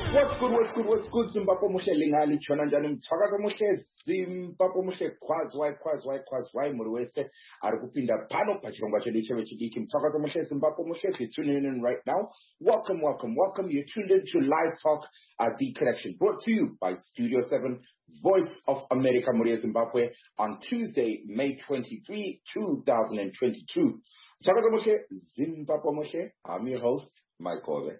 What's good, Zimbabwe Mushe Lingali, Chonanjani, Tagaza Mushe, Zimbabwe Mushe, Kwazwai, Murwese, Arupinda Pano, Pachonga Chedikim, Tagaza Mushe, Zimbabwe Mushe, if you're tuning in right now, welcome. You're tuned in to Live Talk at The Connection, brought to you by Studio 7, Voice of America, Muria, Zimbabwe, on Tuesday, May 23, 2022. Tagaza Mushe, Zimbabwe Mushe, I'm your host, Mike Ove.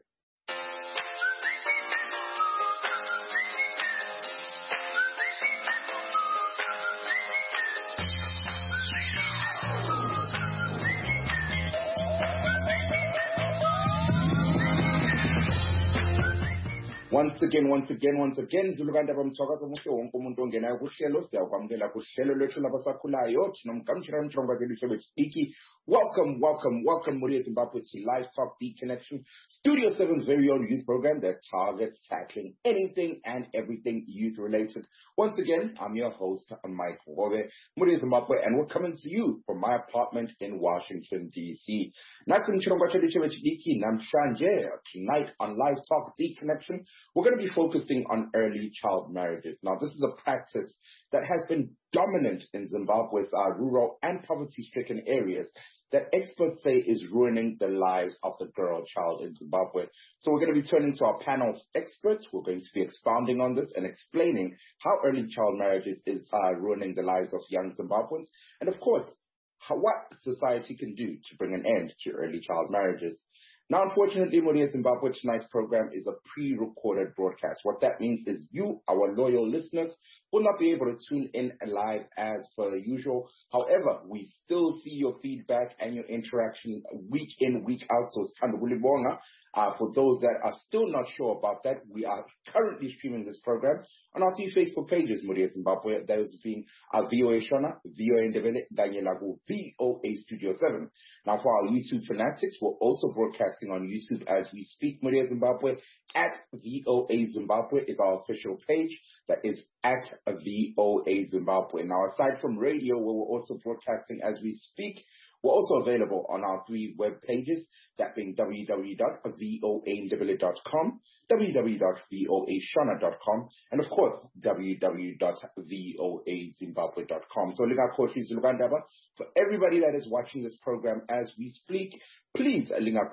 Once again, Zuluganda Bamtoga Musho, Uncomuntongena Bushelo, Siakwamdela Bushelo, Lechulabasakulayo, Nomkamchram Iki. Welcome, Muria Zimbabwe to Live Talk The Connection, Studio 7's very own youth program that targets tackling anything and everything youth related. Once again, I'm your host, Mike Wove, Muria Zimbabwe, and we're coming to you from my apartment in Washington, D.C. Tonight on Live Talk The Connection, we're going to be focusing on early child marriages. Now, this is a practice that has been dominant in Zimbabwe's rural and poverty-stricken areas that experts say is ruining the lives of the girl child in Zimbabwe. So we're going to be turning to our panel's experts. We're going to be expounding on this and explaining how early child marriages is ruining the lives of young Zimbabweans. And of course, what society can do to bring an end to early child marriages. Now, unfortunately, Muria Zimbabwe, tonight's program is a pre-recorded broadcast. What that means is you, our loyal listeners, will not be able to tune in live as per usual. However, we still see your feedback and your interaction week in, week out. So, for those that are still not sure about that, we are currently streaming this program on our two Facebook pages, Muria Zimbabwe, that is being VOA Shona, VOA Ndebele, Danielagu, VOA Studio 7. Now, for our YouTube fanatics, we're also broadcasting on YouTube as we speak. Muria Zimbabwe at VOA Zimbabwe is our official page. That is at VOA Zimbabwe. Now, aside from radio, where we're also broadcasting as we speak, we're also available on our three web pages, that being www.voandebele.com, www.voashona.com, and of course, www.voazimbabwe.com. So, for everybody that is watching this program as we speak, please, do not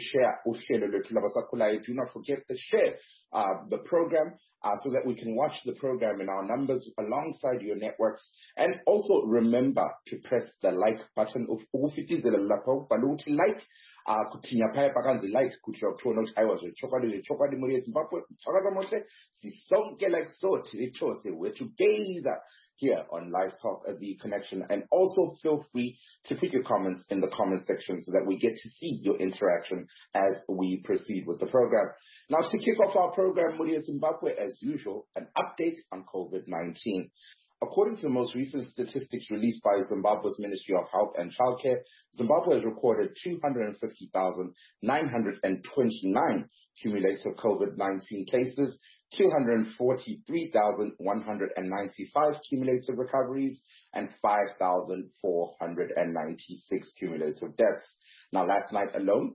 forget to share the program so that we can watch the program in our numbers alongside your networks. And also remember to press the like button of like kutinya phaya pakanzi like kuitira kuona kuti aiwa chokwadi Muria Zimbabwe chakazamoshe sisonke like so tirichose. We're together here on Live Talk at The Connection. And also feel free to put your comments in the comment section so that we get to see your interaction as we proceed with the program. Now, to kick off our program, Muria Zimbabwe, as usual, an update on COVID-19. According to the most recent statistics released by Zimbabwe's Ministry of Health and Childcare, Zimbabwe has recorded 250,929 cumulative COVID-19 cases, 243,195 cumulative recoveries, and 5,496 cumulative deaths. Now, last night alone,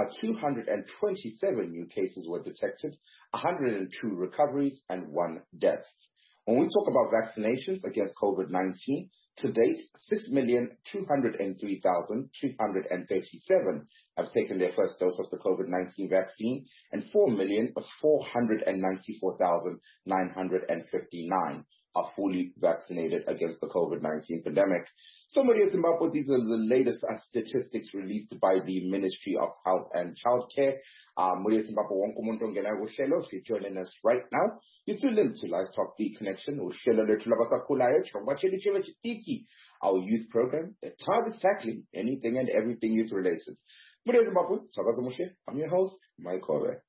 227 new cases were detected, 102 recoveries, and 1 death. When we talk about vaccinations against COVID-19, to date, 6,203,237 have taken their first dose of the COVID-19 vaccine, and 4,494,959 are fully vaccinated against the COVID-19 pandemic. So, Muria Zimbabwe, these are the latest statistics released by the Ministry of Health and Childcare. Muria Zimbabwe, if you're joining us right now, you're tuned in to Live Talk The Connection, our youth program that targets tackling anything and everything youth related. Muria Zimbabwe, I'm your host, Mike Ove.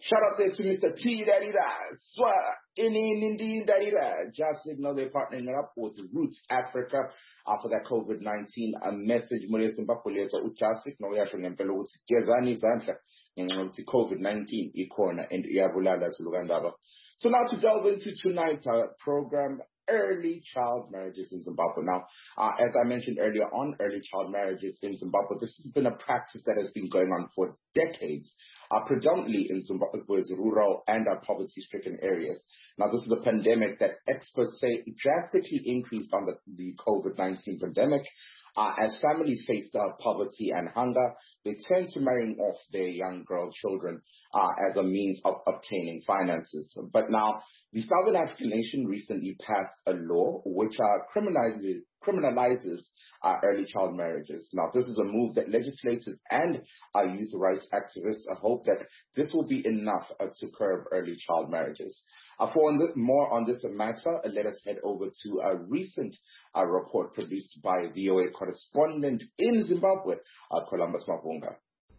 Shout out there to Mr. T Daddy Swa in Daddy. Just Signal, they're partnering up with Roots Africa for that COVID-19 message. Mole Zimbabwe Just Signal yasho ngempela ukuthi gezani izandla ngenxa COVID-19 ikhona and iyabulala zulukandaba. So now to delve into tonight's program, early child marriages in Zimbabwe. Now, as I mentioned earlier on, early child marriages in Zimbabwe, this has been a practice that has been going on for decades, predominantly in Zimbabwe's rural and poverty-stricken areas. Now, this is a pandemic that experts say drastically increased on the COVID-19 pandemic. As families faced poverty and hunger, they turned to marrying off their young girl children as a means of obtaining finances. But now, the Southern African nation recently passed a law which criminalizes early child marriages. Now, this is a move that legislators and youth rights activists hope that this will be enough to curb early child marriages. For more on this matter, let us head over to a recent report produced by VOA correspondent in Zimbabwe, Columbus Mavunga.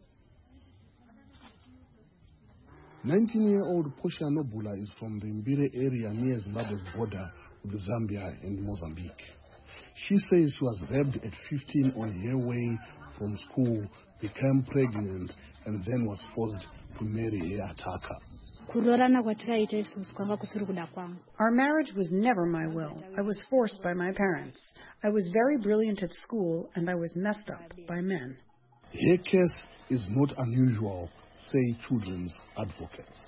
19-year-old Portia Nobula is from the Mbire area near Zimbabwe's border with Zambia and Mozambique. She says she was raped at 15 on her way from school, became pregnant, and then was forced to marry her attacker. Our marriage was never my will. I was forced by my parents. I was very brilliant at school, and I was messed up by men. Her case is not unusual, say children's advocates.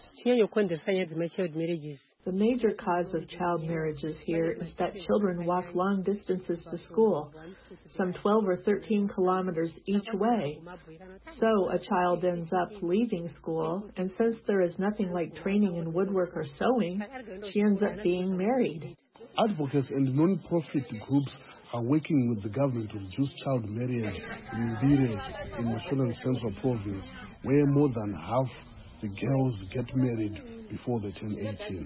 The major cause of child marriages here is that children walk long distances to school, some 12 or 13 kilometers each way. So a child ends up leaving school, and since there is nothing like training in woodwork or sewing, she ends up being married. Advocates and non-profit groups are working with the government to reduce child marriage in Mbire, in Mashonaland Central Province, where more than half the girls get married before they turn 18.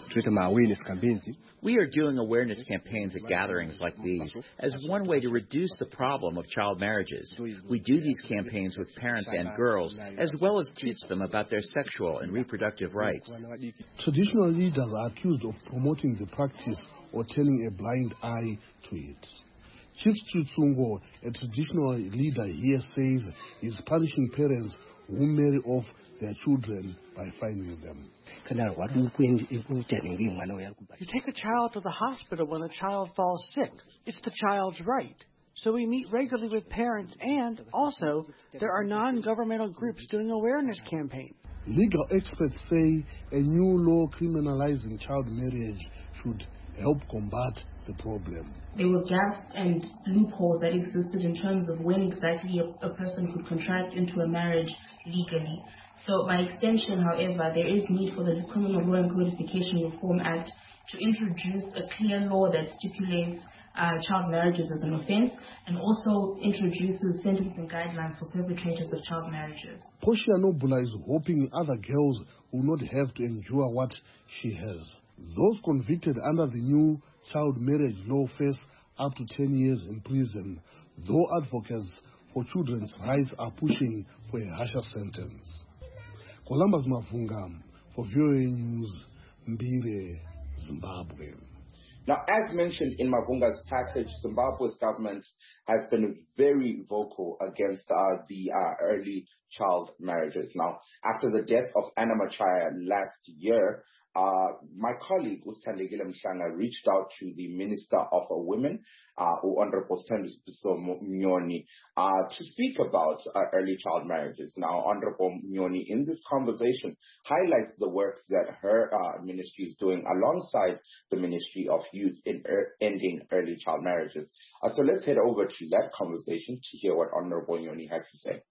We are doing awareness campaigns at gatherings like these as one way to reduce the problem of child marriages. We do these campaigns with parents and girls, as well as teach them about their sexual and reproductive rights. Traditional leaders are accused of promoting the practice or turning a blind eye to it. Chief Chutsungo, a traditional leader here, says he's punishing parents who marry off their children by fining them. You take a child to the hospital when a child falls sick. It's the child's right. So we meet regularly with parents, and also there are non-governmental groups doing awareness campaigns. Legal experts say a new law criminalizing child marriage should help combat the problem. There were gaps and loopholes that existed in terms of when exactly a person could contract into a marriage legally. So by extension, however, there is need for the Criminal Law and Codification Reform Act to introduce a clear law that stipulates child marriages as an offense and also introduces sentencing guidelines for perpetrators of child marriages. Portia Nobula is hoping other girls will not have to endure what she has. Those convicted under the new child marriage law face up to 10 years in prison, though advocates for children's rights are pushing for a harsher sentence. Columbus Mavunga for VOA News, Mbire, Zimbabwe. Now, as mentioned in Mavunga's package, Zimbabwe's government has been very vocal against the early child marriages. Now, after the death of Anna Machaya last year, my colleague, Usthandekile Mhlanga, reached out to the Minister of Women, Honorable Sthembiso Mnyoni, to speak about early child marriages. Now, Honorable Mnyoni, in this conversation, highlights the works that her ministry is doing alongside the Ministry of Youth in ending early child marriages. So let's head over to that conversation to hear what Honorable Mnyoni has to say.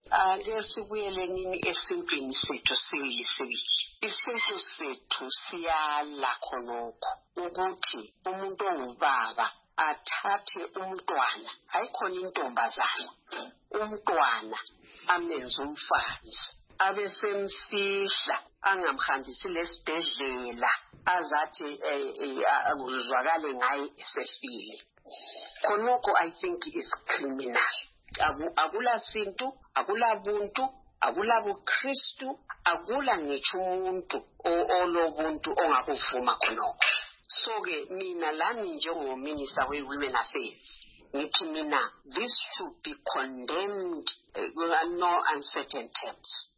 Siyala khonokho ukuthi umuntu ongubaba athathe umntwana ayikhona intombazana umntwana amenze umfazi abesemfihla angamhambisi lesibhedlela azathi uzwakale ngaye esefile khonokho I think is criminal akula sintu akula buntu akula buKristu, akula ngitsho umuntu olobuntu ongakuvuma khonokho. So ke mina lami njengominister we-Women Affairs ngithi mina this should be condemned with no uncertain terms.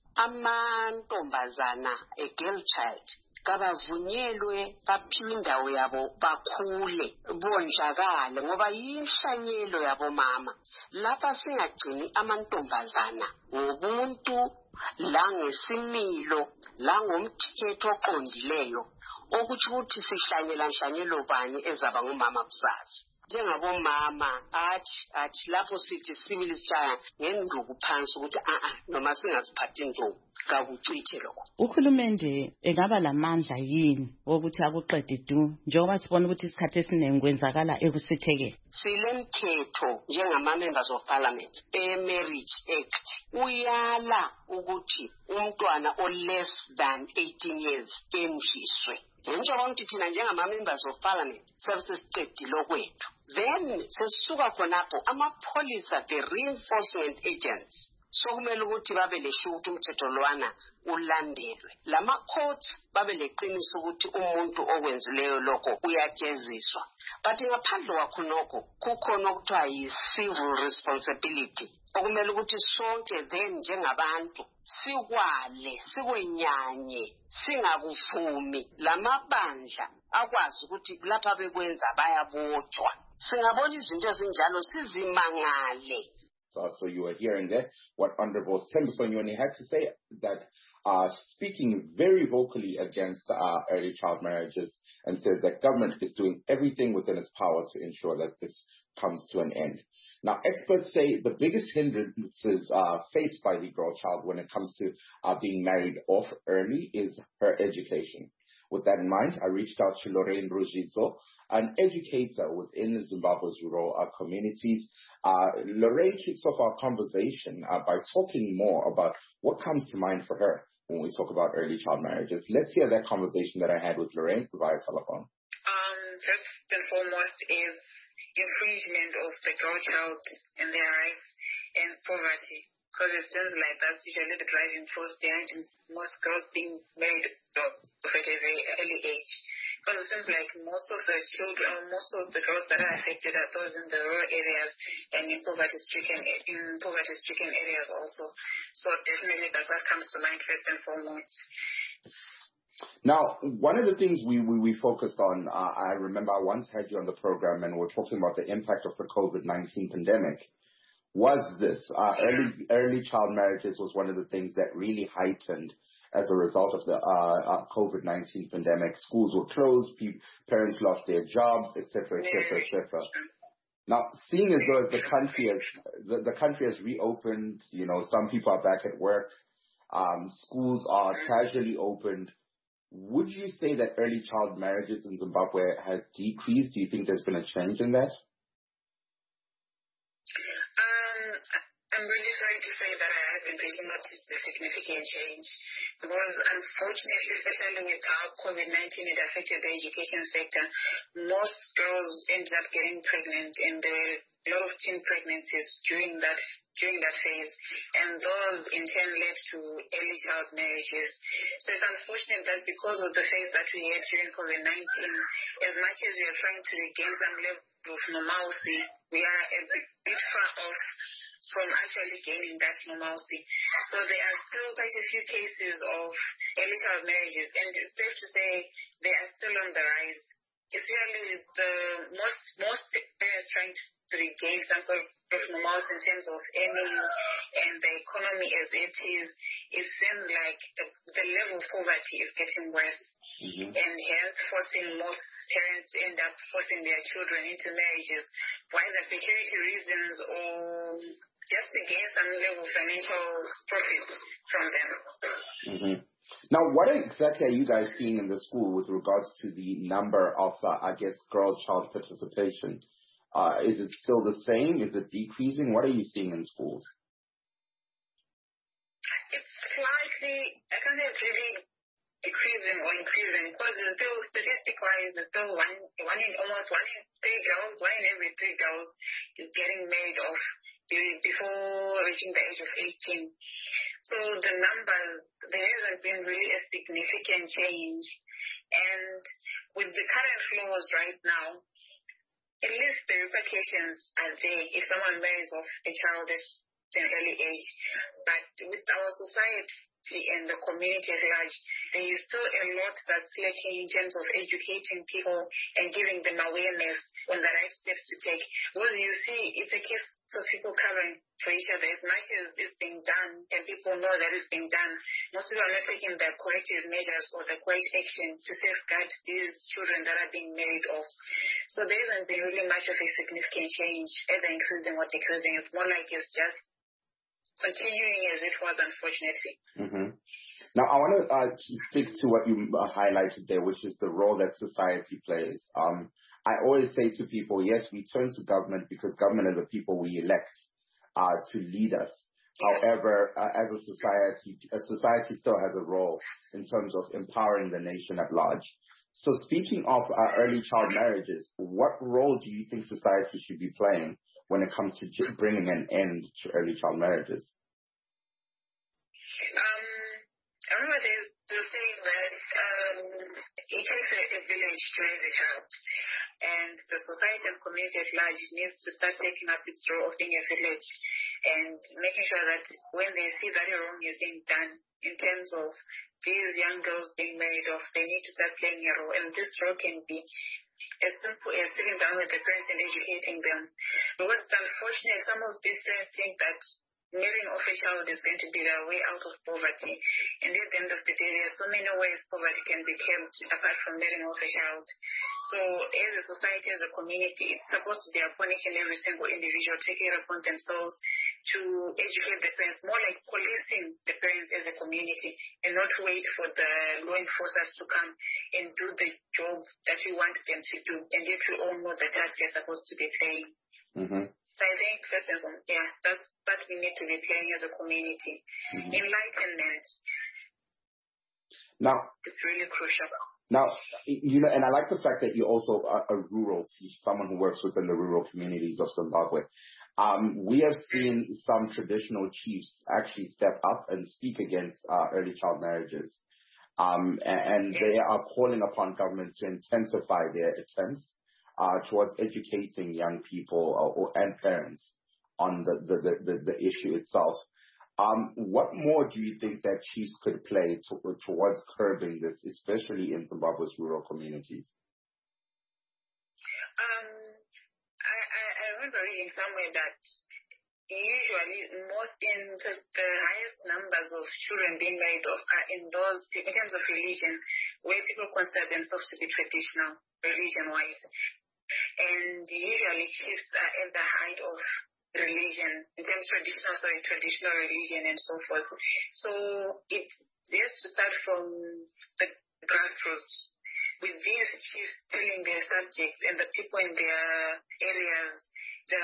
Amantombazana, a girl child, kabavunyelwe baphiwe indawo yabo bakhule bonjakale ngoba yinhlanyelo yabo mama. Lapha singagcini amantombazana ngobuntu la ngesimilo la ngomthetho oqondileyo okuthi ukuthi sihlanyelo bani ezaba ngumama kusasa. Njengabomama athi lapho sithi civil sichaya ngenduku phansi ukuthi noma singaziphathi intombi kakucithe lokho. Uhulumende engaba lamandla yini wokuthi akuqede du njengoba sibona ukuthi isikhathi esiningi kwenzakala ekusithekeni? Silemthetho njengama-members of parliament marriage act uyala ukuthi umntwana o-less than 18 years endliswe. Njengoba ngithi thina njengama-members of parliament sesisiqedile kwethu. Then sesisuka khonapho amapholisa, the reinforcement agents, sokumele ukuthi babe lesho ukuthi umthetho lwana ulandelwe. Lama courts babe leqiniso ukuthi umuntu okwenzileyo lokho uyajeziswa. But ngaphandle kwakho nokho kukhona okuthiwa yi-civil responsibility okumele ukuthi sonke then njengabantu sikwale sikwenyanye singakuvumi lamabandla akwazi ukuthi lapha bekwenza bayabotshwa. Singabona izinto ezinjalo sizimangale. So you were hearing there what Honorable Thembiso Nyoni had to say, that speaking very vocally against early child marriages, and says that government is doing everything within its power to ensure that this comes to an end. Now, experts say the biggest hindrances faced by the girl child when it comes to being married off early is her education. With that in mind, I reached out to Lorraine Rujizo, an educator within Zimbabwe's rural communities. Lorraine kicks off our conversation by talking more about what comes to mind for her when we talk about early child marriages. Let's hear that conversation that I had with Lorraine via telephone. First and foremost is infringement of the girl child and their rights and poverty. Because it seems like that's usually the driving force behind most girls being married at a very early age. Because it seems like most of the children, most of the girls that are affected are those in the rural areas and in poverty-stricken areas also. So definitely that's what comes to mind first and foremost. Now, one of the things we focused on, I remember I once had you on the program and we're talking about the impact of the COVID-19 pandemic, was this. Early child marriages was one of the things that really heightened as a result of the COVID-19 pandemic. Schools were closed, parents lost their jobs, etc., etc., etc. Now, seeing as though the country has reopened, you know, some people are back at work, schools are casually opened, would you say that early child marriages in Zimbabwe has decreased? Do you think there's been a change in that? I'm really sorry to say that I haven't really noticed a significant change because unfortunately, especially with how COVID-19 it affected the education sector, most girls ended up getting pregnant and there were a lot of teen pregnancies during that phase, and those in turn led to early child marriages. So it's unfortunate that because of the phase that we had during COVID-19, as much as we are trying to regain some level of normalcy, we are a bit far off from actually gaining that normalcy. So there are still quite a few cases of early child marriages, and it's safe to say they are still on the rise, especially with the most parents trying to regain some sort of normalcy in terms of earning and the economy as it is. It seems like the level of poverty is getting worse. Mm-hmm. And hence forcing most parents to end up forcing their children into marriages for either security reasons or just to gain some level of financial profit from them. Mm-hmm. Now, what exactly are you guys seeing in the school with regards to the number of, girl child participation? Is it still the same? Is it decreasing? What are you seeing in schools? It's slightly, I can't say it's really decreasing or increasing because it's still, statistic-wise, it's still one in every three girls is getting married off before reaching the age of 18. So the numbers, there hasn't been really a significant change. And with the current laws right now, at least the repercussions are there if someone marries off a child at an early age. But with our society and the community at large, there is still a lot that's lacking in terms of educating people and giving them awareness on the right steps to take. Because you see, it's a case of people covering for each other. As much as it's being done and people know that it's being done, most people are not taking the corrective measures or the correct action to safeguard these children that are being married off. So there hasn't been really much of a significant change, either increasing or decreasing. It's more like it's just continuing as it was, unfortunately. Mm-hmm. Now, I want to stick to what you highlighted there, which is the role that society plays. I always say to people, yes, we turn to government because government are the people we elect to lead us. However, as a society still has a role in terms of empowering the nation at large. So speaking of early child marriages, what role do you think society should be playing when it comes to bringing an end to early child marriages? I remember the saying that it takes a village to raise a child, and the society and community at large needs to start taking up its role of being a village and making sure that when they see that wrong is being done in terms of these young girls being married off, they need to start playing a role, and this role can be as simple as sitting down with the parents and educating them. Because it's unfortunate, some of these parents think that marrying off a child is going to be their way out of poverty. And at the end of the day, there are so many ways poverty can be kept apart from marrying off a child. So as a society, as a community, it's supposed to be upon each and every single individual taking it upon themselves to educate the parents, more like policing the parents as a community, and not wait for the law enforcers to come and do the job that we want them to do. And yet we all know the task they're supposed to be playing. Mm-hmm. So I think, first and foremost, that's what we need to be playing as a community. Mm-hmm. Enlightenment. Now, it's really crucial. Now, and I like the fact that you're also a rural teacher, someone who works within the rural communities of Zimbabwe. We have seen some traditional chiefs actually step up and speak against early child marriages. And they are calling upon government to intensify their attempts towards educating young people and parents on the issue itself. What more do you think that chiefs could play towards curbing this, especially in Zimbabwe's rural communities? I remember reading somewhere that usually most in the highest numbers of children being married off are in those, in terms of religion, where people consider themselves to be traditional, religion-wise. And usually chiefs are at the height of religion, in terms of traditional religion and so forth. So it's just to start from the grassroots, with these chiefs telling their subjects and the people in their areas the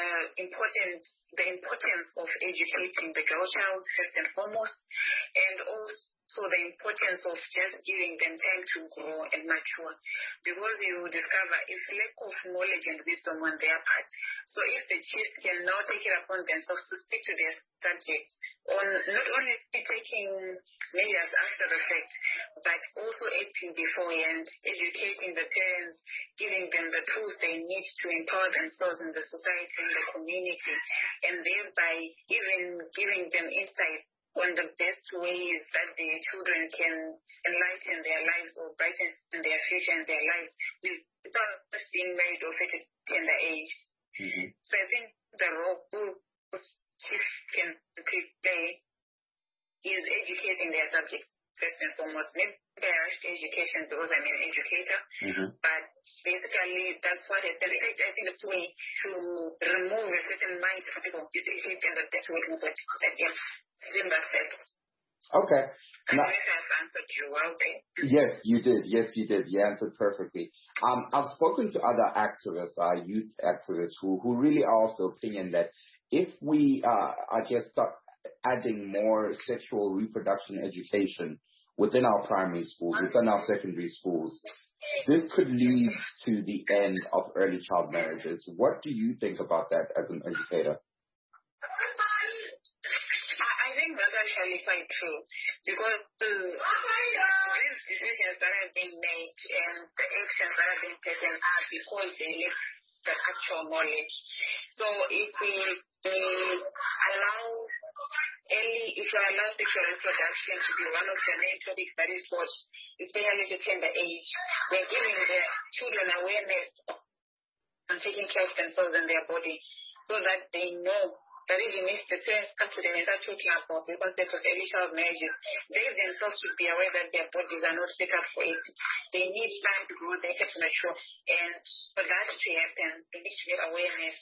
importance of educating the girl child first and foremost, and also the importance of just giving them time to grow and mature, because you discover it's lack of knowledge and wisdom on their part. So if the chiefs can now take it upon themselves to speak to their subjects on not only taking measures after the fact, but also acting beforehand, educating the parents, giving them the tools they need to empower themselves in the society and the community, and thereby even giving them insight on the best ways that the children can enlighten their lives or brighten their future and their lives without just being married off at a tender age. Mm-hmm. So I think the role chiefs can play is educating their subjects first and foremost. Maybe I rushed education because I'm an educator, mm-hmm. but basically that's what it is. I think it's a way to remove a certain mindset from people. You see, it's the best way to move it. That's it. Okay. I think I've answered you well, okay? Yes, you did. You answered perfectly. I've spoken to other activists, youth activists, who really are of the opinion that if we, start adding more sexual reproduction education within our primary schools, within our secondary schools, this could lead to the end of early child marriages. What do you think about that as an educator? I think that I qualified true, because these decisions that are being made and the actions that are being taken are because they lack the actual knowledge. So if we allow sexual reproduction to be one of the main topics that is taught, especially to tender age, we're giving the children awareness on taking care of themselves and their body, so that they know that even if the parents come to them and start talking about the concept of early child marriages, they themselves should be aware that their bodies are not set up for it. They need time to grow, they have to mature, and for that to happen, they need to get awareness.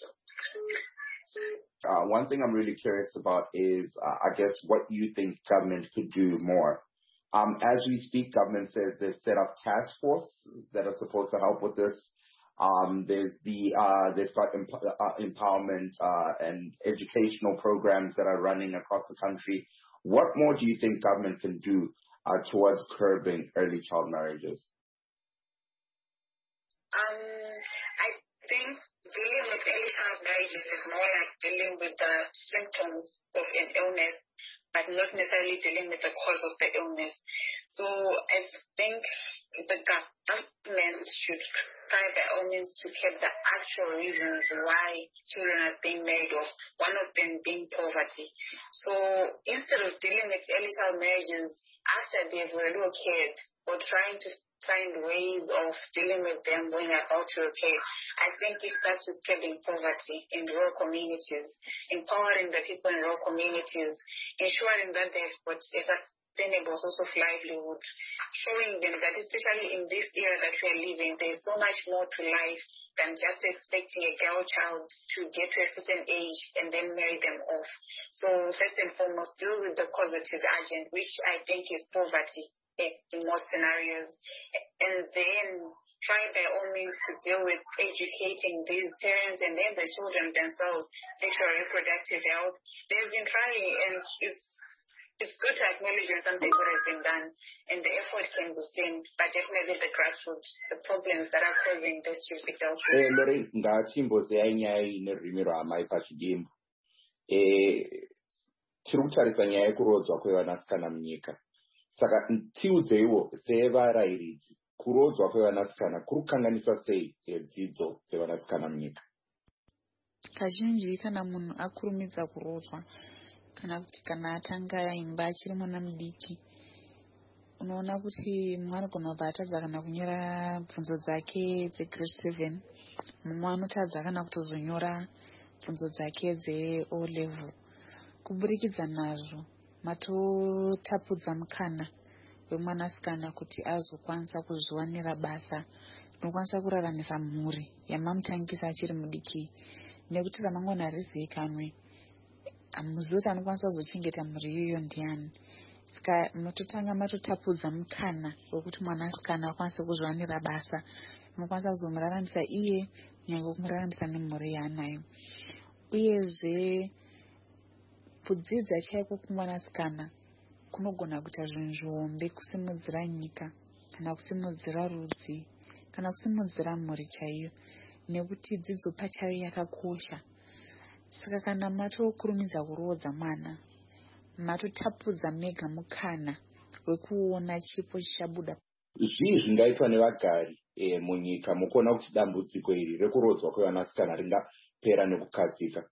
One thing I'm really curious about is, I guess, what you think government could do more. As we speak, government says they've set up task forces that are supposed to help with this. They've got empowerment and educational programs that are running across the country. What more do you think government can do towards curbing early child marriages? I think dealing with early child marriages is more like dealing with the symptoms of an illness, but not necessarily dealing with the cause of the illness. So I think the government should try by all means to get the actual reasons why children are being married off, one of them being poverty. So instead of dealing with early child marriages after they've relocated or trying to find ways of dealing with them when they're about to relocate, I think it starts with curbing poverty in rural communities, empowering the people in rural communities, ensuring that they've got a sustainable source of livelihood, showing them that especially in this era that we are living, there's so much more to life than just expecting a girl child to get to a certain age and then marry them off. So first and foremost, deal with the causative agent, which I think is poverty in most scenarios, and then try by all means to deal with educating these parents and then the children themselves, sexual and reproductive health. They've been trying, and it's good to acknowledge when something good has been done, and the effort can be seen, but definitely the grassroots, the problems that are causing this should be dealt with. Lori ngatimbozi yanyai nerurimi rwamai pachidimbu. Tiri kutarisa nyaya yekurodzwa kwevanasikana munyika. Saka tiudzeiwo sevarairidzi, kurodzwa kwevanasikana kuri kukanganisa sei dzidzo dzevanasikana munyika? Kazhinji kana munhu akurumidza kurodzwa kana kuti kana atanga imba achiri mwana mudiki, unoona kuti mumwe anogona kubva atadza kana kunyora bvunzo dzake dzegrade 7, mumwe anotadza kana kutozonyora bvunzo dzake dzeO level. Kuburikidza nazvo matotapudza mukana wemwanasikana kuti azokwanisa kuzviwanira basa rinokwanisa kuraramisa mhuri yamamutangisa achiri mudiki, nekuti ramangwana harizivikanwe. Hamuzivi kuti anokwanisa kuzochengeta mhuri iyoyo ndiani. Saka munototanga matotapudza mukana wekuti mwanasikana akwanise kuzviwanira basa rinokwanisa kuzomuraramisa iye nyange kumuraramisa nemhuri yaanayo. Uyezve kudzidza chaiko kumwanasikana kunogona kuita zvinhu zvihombe kusimudzira nyika kana kusimudzira rudzi kana kusimudzira mhuri chaiyo, nekuti dzidzo pachayo yakakosha. Saka kana matokurumidza kurodza mwana, matotapudza mega mukana wekuona chipo chichabuda. Zvii zvingaitwa nevagari munyika mukuona kuti dambudziko iri rekurodzwa kwevanasikana ringapera nekukasika?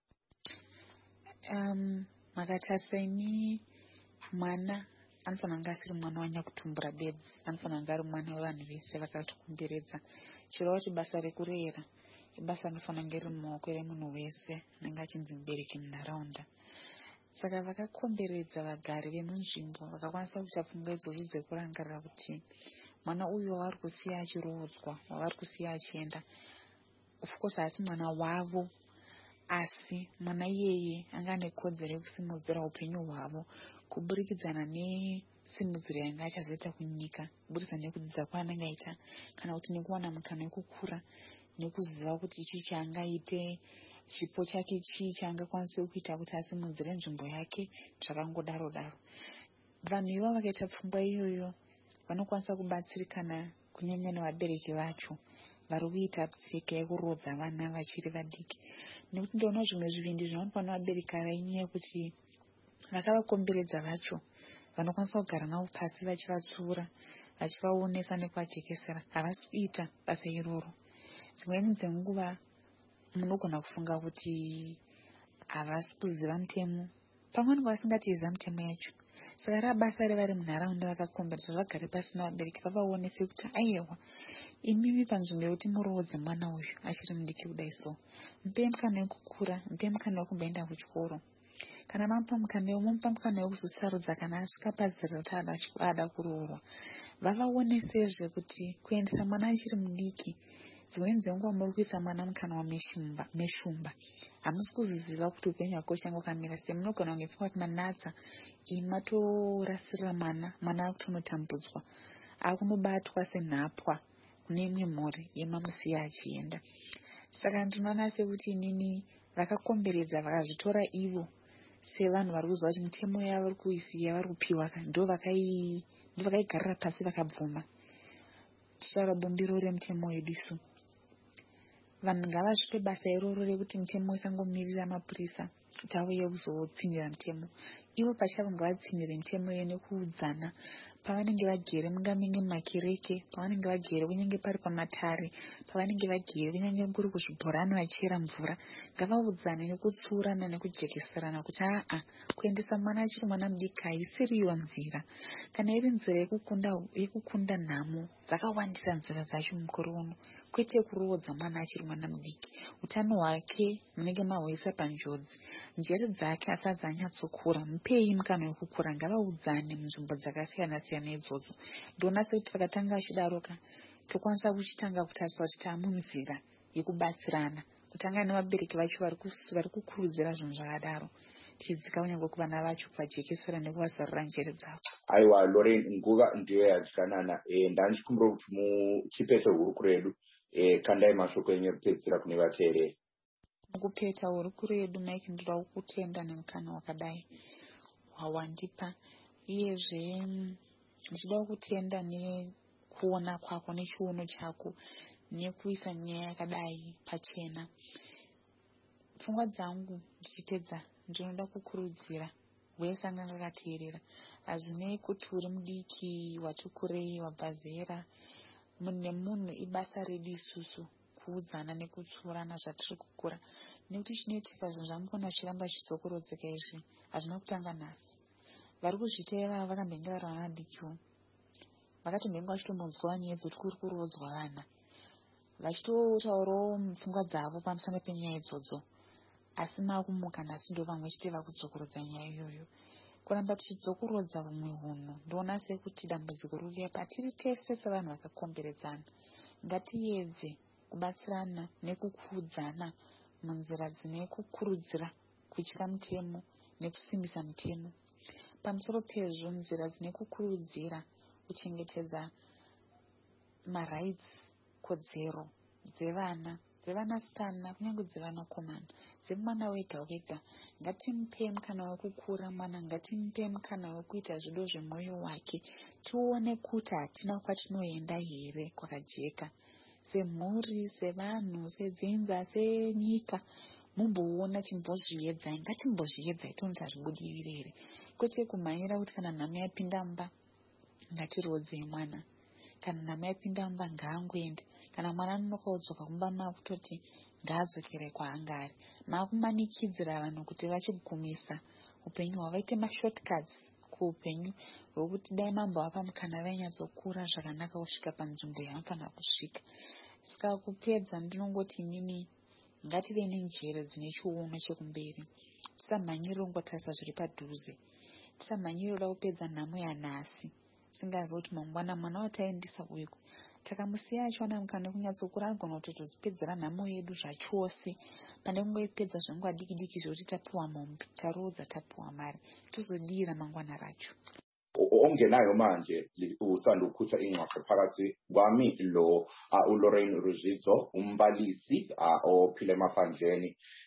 Makataseni mwana anofanira kunge asiri mwana wanyakutumbura bedzi, anofanira kunge ari mwana wevanhu vese vakatikomberedza. Chirova kuti basa rekurera ibasa rinofanira kunge riri mumaoko remunhu wese anenge achinzi mubereki munharaunda. Saka vakakomberedza vagari vemunzvimbo vakakwanisa kuita pfungwa idzodzo dzekurangarira kuti mwana uyu wavari kusiya achirodzwa, wavari kusiya achienda, of course haasi mwana wavo, asi mwana iyeye anga ane kodzero yekusimudzira upenyu hwavo kuburikidza nesimudziro yanga achazoita kunyika, kuburikidza nekudzidza kwaanenge aita, kana kuti nekuwana mukana wekukura, nekuziva kuti ichi chaangaite, chipo chake chii chaangakwanisa kuita kuti asimudzire nzvimbo yake, zvakangodaro daro. Vanhu ivavo vakaita pfungwa iyoyo vanokwanisa kubatsirikana kunyanya nevabereki vacho vari kuita tsika yekurodza vana vachiri vadiki. Nekuti ndinoona zvimwe zvivindi zvinowanikwa nevabereki vainyaya kuti vakavakomberedza vacho vanokwanisa kugara navo pasi vachivatsura vachivaonesa nekuvajekesera havasi kuita basa iroro. Dzimweni dzenguva munogona kufunga kuti havasi kuziva mutemo, pamwe nguva vasingatoiziva mutemo yacho. Saka rabasa revari munharaunda vakakomberedza vagare pasi navabereki vavaonese kuti aiwa, imimi panzvimbo yekuti muroodze mwana uyu achiri mudiki kudai so, mupei mukana wekukura, mupei mukana wekumboenda kuchikoro. Kana mamupa mukana mupa mukana wekuzosarudza kana asvika pazera kuti ada kuroorwa. Vavaonesezve kuti kuendesa mwana achiri mudiki, dzimweni dzenguva muri kuisa mwana mukana wameshumba. Hamusi kuziziva kuti upenyu hwake uchangokamira sei. Munogona kunge pfungwa kuti manatsa matorasirira mwana akutonotambudzwa, akunobatwa senhapwa kune imwe mhuri yemamusiya achienda. Saka ndinoona sekuti inini vakakomberedza vakazvitora ivo sevanhu vari kuziva kuti mitemo yavo vari kuisiya, vari kupiwa, ndo vakaigarira pasi vakabvuma. Tichitaura bumbiro remutemo wedu isu. Vanhu ngavazvipe basa iroro rekuti mutemo isangomirira mapurisa kuti auye kuzotsinira mutemo. Ivo pachavo ngavatsinire mutemo iyo nekuudzana pavanenge vagere, mungaminge makereke, pavanenge vagere kunyange pari pamatare, pavanenge vagere kunyange kuri kuzvibhorani vachera mvura, ngavaudzane nekutsurana nekujekeserana kuti kuendesa mwana achiri mwana mudiki haisiriyo nzira. Kana iri nzira yekukunda nhamo, dzakawandisa nzira dzacho mukore uno, kwete kuroodza mwana achiri mwana mudiki. Utano hwake munenge mahoisa panjodzi, njere dzake asati anyatsokura. Mupei mukana wekukura, ngavaudzane munzvimbo dzakasiyana siyana idzodzo. Ndoona sekuti vakatanga vachidaroka, tokwanisa kuchitanga kutariswa kuti tamunzira yekubatsirana, kutanga nevabereki vacho vari kukurudzira zvinhu zvakadaro, tichidzika kunyange kuvana vacho kuvajekesera nekuvazarura njere dzavo. Aiwa Lorraine, nguva ndiyo yadyanana. Ndandichikumbira kuti muchipete hurukuro yedu kandai mashoko enyu ekupedzisira kune vateereri. Mukupeta hurukuro yedu Mike, ndoda kukutenda nemukana wakadai wawandipa, iyezve ndichida kukutenda nekuona kwako nechiuno chako nekuisa nyaya yakadai pachena. Pfungwa dzangu ndichipedza, ndinoda kukurudzira wese anganga akateerera, hazvinei kuti uri mudiki, wati kurei, wabva zera, nemunhu ibasa redu isusu kuudzana nekutsurana zvatiri kukura. Nekuti chinoitika zvinhu zvamukuona zvichiramba zvichitsokorodzeka izvi hazvina kutanga nhasi. Vari kuzviteera vakambenge vari vana vadikiwo, vakatombenga vachitombonzwa nyaya dzekuti kuri kurodzwa vana, vachitotaurawo mupfungwa dzavo pamusana penyaya idzodzo. Asi makumuka nhasi ndo vamwe chete vakudzokorodza nyaya iyoyo. Kuramba tichidzokorodza humwe hunhu, ndoona sekuti dambudziko riri patiri tese sevanhu vakakomberedzana. Ngatiedze kubatsirana nekukuudzana munzira dzine kukurudzira kutya mutemo nekusimbisa mutemo. Pamusoro pezvo, nzira dzine kukurudzira kuchengetedza marights, kodzero dzevanasikana kunyange dzevanakomana, dzemwana wega wega. Ngatimupe mukana wekukura mwana, ngatimupe mukana wekuita zvido zvemwoyo wake, tione kuti hatina kwatinoenda here kwakajeka, semhuri, sevanhu, sedzinza, senyika. Mumboona chimbozviedzai, ngatimbozviedzai tione kuti hazvibudirire here, kwete kumhanyira kuti kana nhamo yapinda mumba ngatirodzei mwana, kana nhamo yapinda mumba ngaangoenda, kana mwana anonoka kudzoka kumba makutoti ngaadzokere kwaanga ari. Makumanikidzira vanhu kuti vachigumisa upenyu hwavo vaite mashortcuts kuupenyu hwekuti dai mambovapa mukana vainyadzokura zvakanaka kusvika panzvimbo yavanofanira kusvika. Saka kupedza, ndinongoti inini ngative nenjere dzine chiuno chekumberi, tisamhanyirira kungotarisa zviri padhuze, tisamhanyirira kuda kupedza nhamo yanhasi singazivi kuti mangwana mwana wataendesa uyuku takamusiya achiwana mukana kunyatsokura, anogona kutotozipedzera nhamo yedu zvachose pane kungoipedza zvenguva diki diki zvokuti tapiwa mombe, tarodza, tapiwa mari, tozodira mangwana racho. Ongenayo manje usanda ukukhutha ingxoxo phakathi kwami lo uLorraine Ruzitho, umbalisi ophila emaphandleni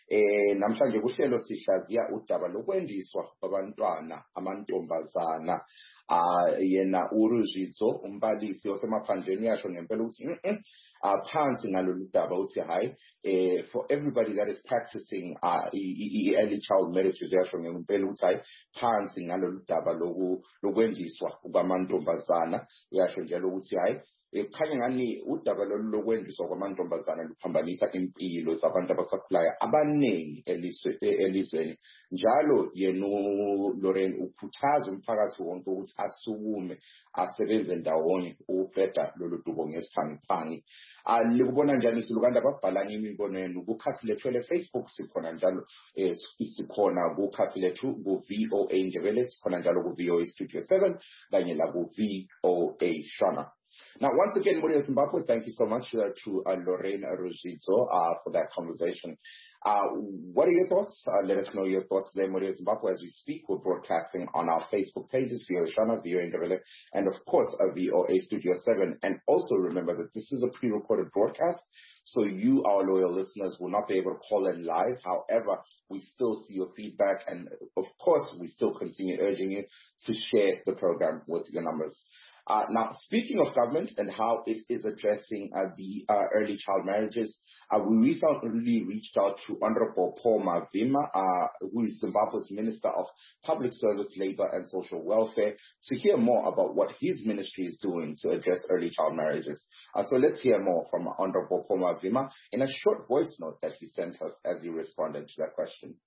Namhlanje kuhlelo sihlaziya udaba lokwendiswa kwabantwana amantombazana. Yena uRuzizo umbalisi osemaphandleni yasho ngempela ukuthi phansi ngalolu daba uthi hayi for everybody that is practicing early child marriages yasho ngempela ukuthi hayi phansi ngalolu daba lokwendiswa kwamantombazana yasho njalo ukuthi hayi kukhanya ngani udaba lolu lokwendiswa kwamantombazana luphambanisa impilo zabantu abasakhulayo abaningi elizweni. Njalo yena Lorraine ukhuthaza umphakathi wonke ukuthi asukume asebenze ndawonye ukuqeda lolu dubo ngesiphangi. Likubona njani isilukanda babhalani imibono yenu kukhasi lethu le-Facebook, sikhona njalo sikhona kukhasi lethu ku-VOA Ndebele, sikhona njalo ku-VOA Studio 7 kanye la ku-VOA Shona. Now, once again, Moria Zimbabwe, thank you so much to Lorraine Ruzizo for that conversation. What are your thoughts? Let us know your thoughts there, Moria Zimbabwe. As we speak, we're broadcasting on our Facebook pages, VOA Shana, VOA Ndebele, and of course, VOA Studio 7. And also remember that this is a pre-recorded broadcast, so you, our loyal listeners, will not be able to call in live. However, we still see your feedback, and of course, we still continue urging you to share the program with your numbers. Now, speaking of government and how it is addressing the early child marriages, we recently reached out to Honorable Paul Mavima, who is Zimbabwe's Minister of Public Service, Labor and Social Welfare, to hear more about what his ministry is doing to address early child marriages. So let's hear more from Honorable Paul Mavima in a short voice note that he sent us as he responded to that question.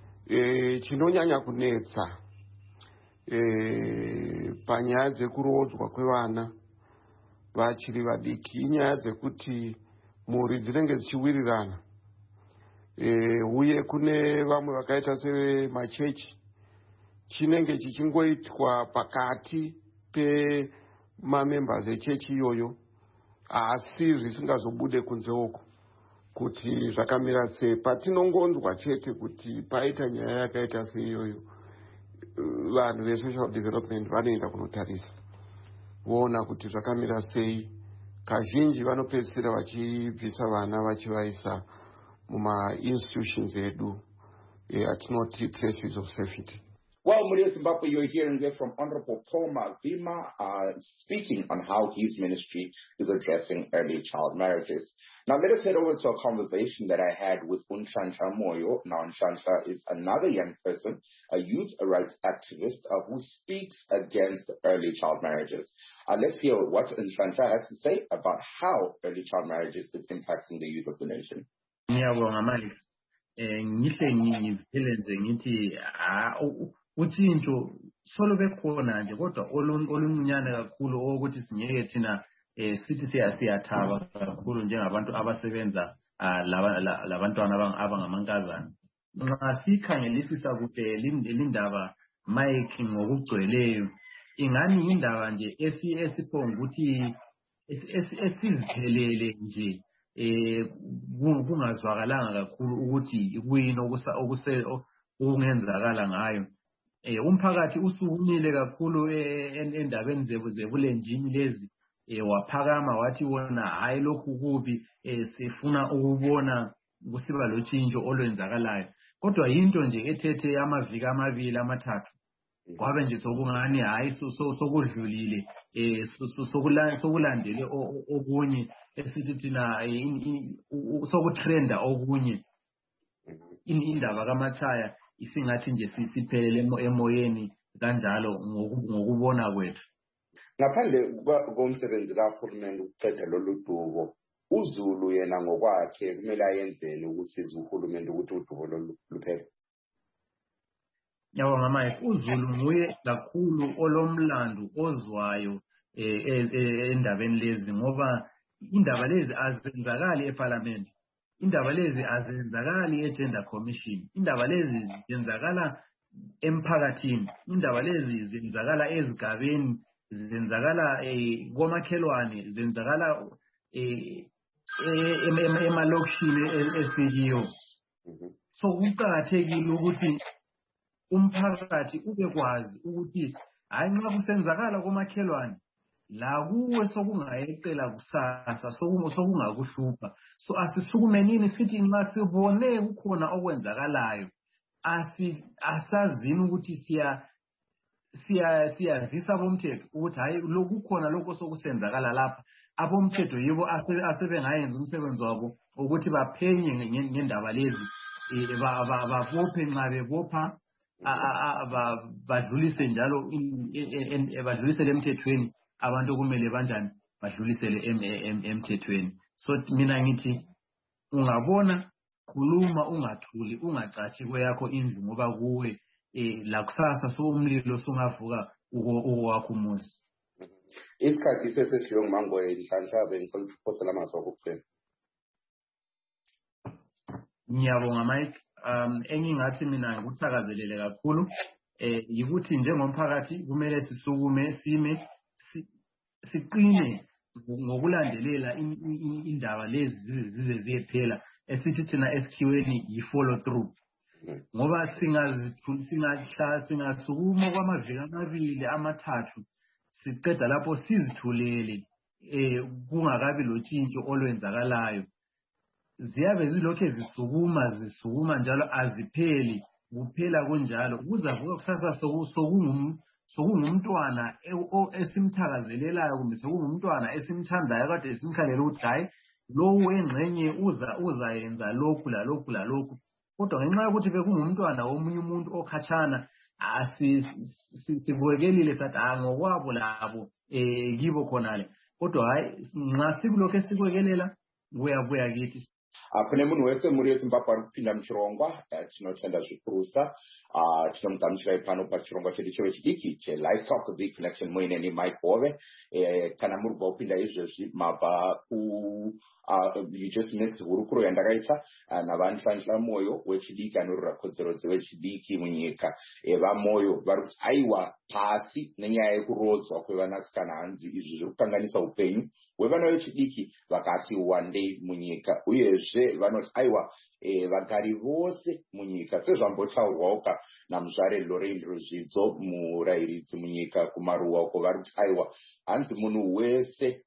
Panyaya dzekurodzwa kwevana vachiri vadiki inyaya dzekuti mhuri dzinenge dzichiwirirana, uye kune vamwe vakaita sevemachechi chinenge chichingoitwa pakati pemamembers echechi iyoyo, asi zvisingazobude kunze uko kuti zvakamira sei. Patinongonzwa chete kuti paita nyaya yakaita seiyoyo, vanhu ve-social development vanoenda kunotarisa voona kuti zvakamira sei. Kazhinji vanopedzisira vachibvisa vana vachivaisa muma-institutions edu atinoti places of safety. Well, Muria Zimbabwe, you're hearing there from Honorable Paul Mavima speaking on how his ministry is addressing early child marriages. Now, let us head over to a conversation that I had with Unshansha Moyo. Now, Unshansha is another young person, a youth rights activist who speaks against early child marriages. Let's hear what Unshansha has to say about how early child marriages is impacting the youth of the nation. Uthinto solo bekhona nje kodwa olumunyane kakhulu ukuthi singeke thina sithi siyathaba kakhulu njengabantu abasebenza labantwana abangamankazana. Nxa sikhangelisisa kuhle lindaba Mike ngokugcweleyo ingani indaba nje esiphonga ukuthi esiziphelele nje kungazwakalanga kakhulu ukuthi kuyini okungenzakala ngayo. Umphakathi usukumile kakhulu endabeni zebulenjini lezi, waphakama wathi wona hayi lokhu kubi, sifuna ukubona kusiba lotshintsho olwenzakalayo. Kodwa yinto nje ethethe amaviki amabili amathathu kwabe nje sokungani hayi sokudlulile, sokulandele okunye esithi thina sokutrenda okunye. Indaba kaMathaya isingathi nje sisiphelele emoyeni kanjalo ngokubona kwethu. Ngaphandle komsebenzi kahulumeni ukuqeda lolu dubo, uZulu yena ngokwakhe kumele ayenzeni ukusiza uhulumeni ukuthi udubo lolu luphele? Yabona manje uZulu nguye kakhulu olomlando ozwayo endabeni lezi, ngoba indaba lezi azenzakali eParliament. Indaba lezi azenzakali eGender Commission. Indaba lezi zenzakala emphakathini. Indaba lezi zenzakala ezigabeni, zenzakala komakhelwane, zenzakala emalokishini esikiyo. So kuqakathekile ukuthi umphakathi ubekwazi ukuthi hayi nxa kusenzakala komakhelwane la kuwe sokungayeqela kusasa sokungakuhlupha. So asisukumenini sithi nxa sibone kukhona okwenzakalayo asazini ukuthi siyazisa abomthetho ukuthi hayi lokukhona lokho sokusenzakala lapha. Abomthetho yibo asebengayenza umsebenzi wabo ukuthi baphenye ngendaba lezi, babophe nxa bebopha badlulise njalo badlulisele emthethweni abantu okumele banjani badlulisele emthethweni. So mina ngithi ungabona khuluma, ungathuli, ungacatshi kweyakho indlu ngoba kuwe lakusasa soumlilo sungavuka ukwakho umuzi. Isikhathi sesesiyo ngumango Nhlanhla bengicela ukuphosela amazwi okucela. Ngiyabonga Mike. Engingathi mina ngikuthakazelele kakhulu yikuthi njengomphakathi kumele sisukume sime siqine ngokulandelela indaba lezi zize ziyephela esithi thina esikhiweni yi-follow through. Ngoba singasukuma kwamaviki amabili amathathu siqeda lapho sizithulele kungakabi lotshintsho olwenzakalayo. Ziyabe zilokhe zisukuma njalo azipheli, kuphela kunjalo kuzavuka kusasa sokungumntwana esimthakazelelayo kumbe sokungumntwana esimthandayo kade esimkhalela ukuthi hayi lowu engxenye uzayenza lokhu lalokhu lalokhu. Kodwa ngenxa yokuthi bekungumntwana womunye umuntu okhatshana sibukelile sathi ngokwabo labo kibo khonale. Kodwa hayi nxa sikulokhu esikwekelela kuyabuya kithi. Kune munhu wese muri yeZimbabwe ari kupinda muchirongwa tinotenda zvikurusa tinomugamuchirai pano pachirongwa chedu chevechidiki cheLivetalk The Connection muine Mike Hove. Kana muri kubva kupinda izvezvi mabva you just missed hurukuro yandakaita navanhlanhla moyo wechidiki anorwira kodzero dzevechidiki munyika. Vamoyo vari kuti aiwa pasi nenyaya yekurodzwa kwevanasikana hanzi izvi zviri kukanganisa upenyu hwevana vechidiki vakati wandei munyika. Uyezve vanoti aiwa vagari vose munyika sezvambotaurwawo namuzvare Lorraine Ruzvidzo murayiridzi munyika kumaruwa uko vari kuti aiwa hanzi munhu wese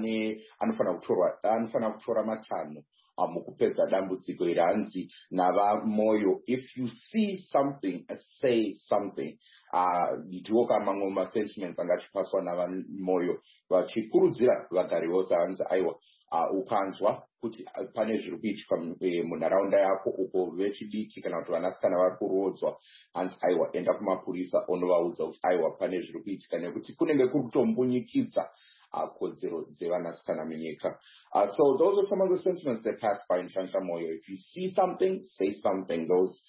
anofanira kutora matanho mukupedza dambudziko iri. Hanzi navamoyo, if you see something say something. Ndiwo mamwe masentiments angachipaswa navamoyo vachikurudzira vagari vose. Hanzi aiwa ukanzwa kuti pane zviri kuitika munharaunda yako uko vechidiki kana kuti vanasikana vari kurodzwa, hanzi aiwa enda kumapurisa onovaudza kuti aiwa pane zviri kuitika, nekuti kunenge kuri kutombunyikidza kodzero dzevanasikana munyika. So those are some of the sentiments that passed by Nhlanhla Moyo. If you see something, say something.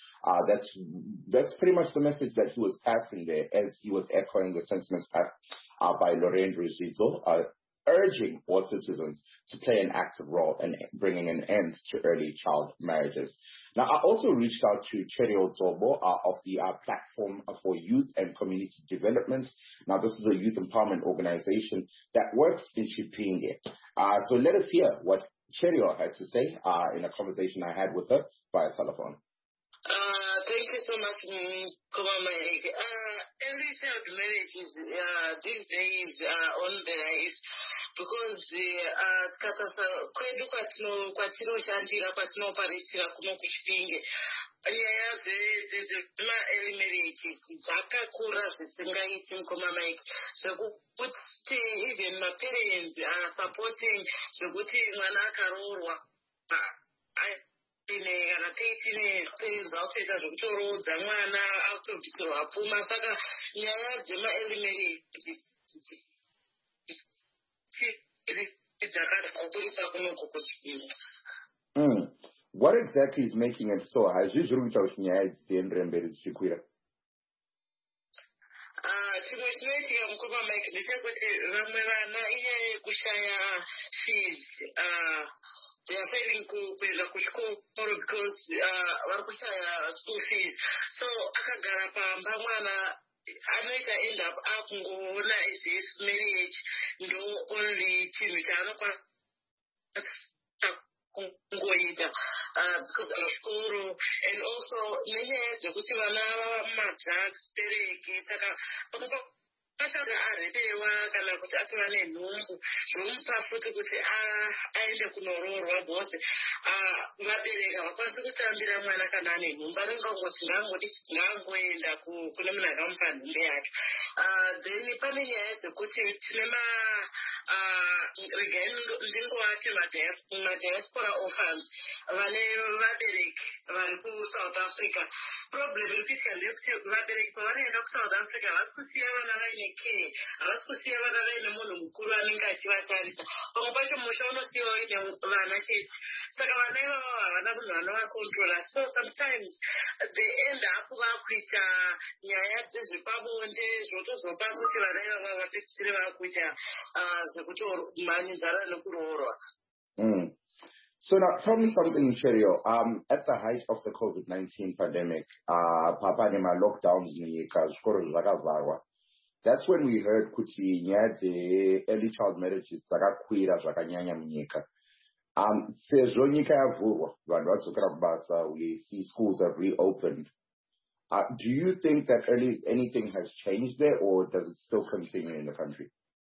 That's pretty much the message that he was passing there, as he was echoing the sentiments passed by Lorraine Ruzvidzo, urging all citizens to play an active role in bringing an end to early child marriages. Now, I also reached out to Cherio Zobo of the Platform for Youth and Community Development. Now, this is a youth empowerment organization that works in Chipinge. So let us hear what Cherio had to say in a conversation I had with her via telephone. Thank you so much, Mike. Early child marriages these days on the rise because kwedu kwatinoshandira kwatinoparitsira kuno kuchipinge nyaya dzema-early marriages dzakakura zvisingaiti mukoma Mike, zvekuti even maparents are supporting zvekuti mwana akaroorwa kana teitine zvautoita zvekutorodza mwana autobvisirwa pfuma. Saka nyaya dzema-early marriages dzakadza kunoko kuchipinga. What exactly is making it so? Hazvi zviri kuita kuti nyaya idzi dziendere mberi dzichikwira? Chimwe chinoitika mukoma Mike ndechekuti vamwe vana inyaya yekushaya fees. They are failing kuenda kuchikoro because vari kushaya school fees. So akagara pamba mwana anoita end up akungoona as if marriage ndo only chinhu chaanokwanisa kungoita because of chikoro, and also nenyaya dzekuti vana vava mumadrugs pereki. Saka ashanga arebewa kana kuti atora nenhumbu zvomupa futi kuti aende kunoroorwa bhose vabereka vakwanise kutambira mwana kana ane nhumbu anongangoti ngangoenda kune munhu akamupa nhumbu yake. Then pane nyaya dzekuti tine regai ndingovati madiaspora orphans vane vabereki vari kuSouth Africa. Problem iri kuitika ndeyekuti vabereki pavanoenda kuSouth Africa havasi kusiya vana vaine care, havasi kusiya vana vaine munhu mukuru anenge achivatarisa. Pamwe pacho musha unosiyiwa uine vana chete, saka vana ivavo havana munhu anovakontrola. So sometimes they end up vakuita nyaya dzezvepabonde zvotozopa kuti vana ivavo vapedzisire vakuita zvekutomhanyizana nekuroorwa. So now, tell me something, Cherio. At the height of the COVID-19 pandemic, papa nema lockdowns munyika zvikoro zvakavarwa. That's when we heard kuti nyaya early child marriages dzakakwira zvakanyanya munyika. Sezvo nyika yavhurwa, vanhu vadzokera kubasa, we see schools have reopened. Do you think that anything has changed there, or does it still continue in the country?